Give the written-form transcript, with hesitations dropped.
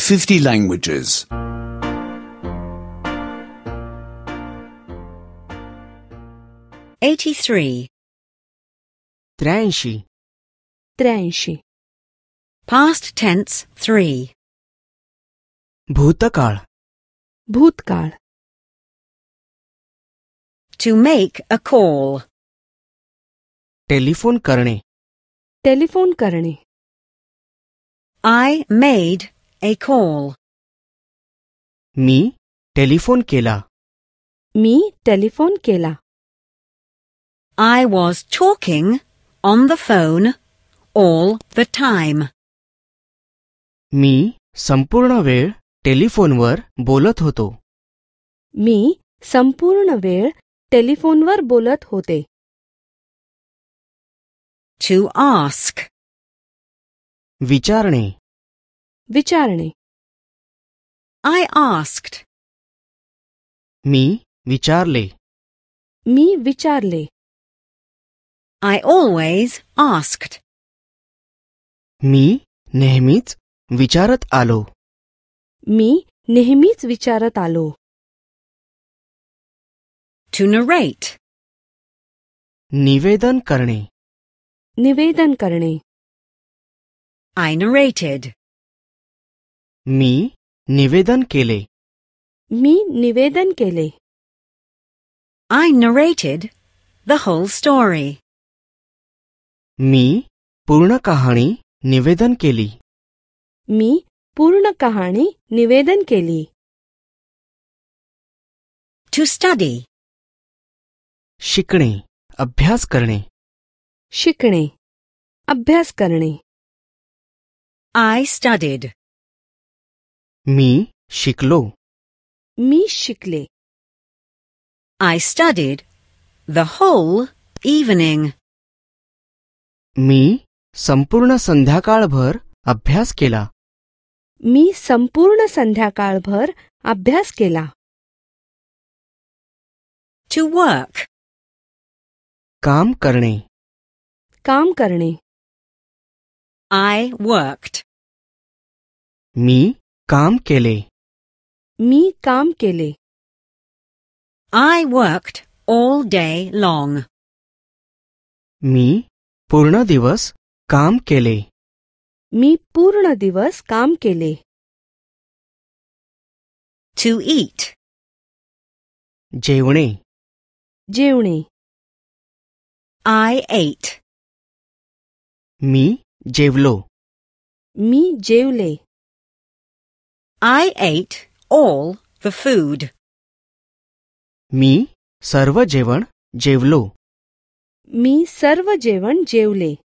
50 languages. 83. 83. 83. Past tense 3. भूतकाळ. भूतकाळ. To make a call. Telephone करणे. टेलिफोन करणे. I made a call. मी टेलिफोन केला. मी टेलिफोन केला. I was talking on the phone all the time. मी संपूर्ण वेळ टेलिफोनवर बोलत होतो. मी संपूर्ण वेळ टेलिफोनवर बोलत होते. To ask. विचारणे. विचारणे. I asked. मी विचारले. मी विचारले. I always asked. मी नेहमीच विचारत आलो. मी नेहमीच विचारत आलो. To narrate. निवेदन करणे. निवेदन करणे. I narrated. मी निवेदन केले. मी निवेदन केले. I narrated the whole story. मी पूर्ण कहाणी निवेदन केली. मी पूर्ण कहाणी निवेदन केली. To study. शिकणे. अभ्यास करणे. शिकणे. अभ्यास करणे. I studied. मी शिकलो. मी शिकले. I studied the whole evening. मी संपूर्ण संध्याकाळभर अभ्यास केला. मी संपूर्ण संध्याकाळभर अभ्यास केला. To work. काम करणे. काम करणे. I worked. मी काम केले. मी काम केले. I worked all day long. मी पूर्ण दिवस काम केले. मी पूर्ण दिवस काम केले. To eat. जेवणे. जेवणे. I ate. मी जेवलो. मी जेवले. I ate all the food. मी सर्व जेवण जेवलो. मी सर्व जेवण जेवले.